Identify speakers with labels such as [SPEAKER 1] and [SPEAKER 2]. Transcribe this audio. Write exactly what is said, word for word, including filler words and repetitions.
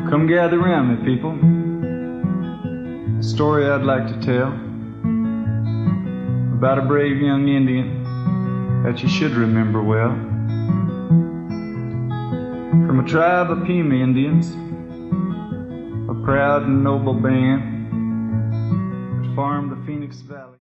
[SPEAKER 1] Come gather round me, people. A story I'd like to tell about a brave young Indian that you should remember well. From a tribe of Pima Indians, a proud and noble band that farmed the Phoenix Valley.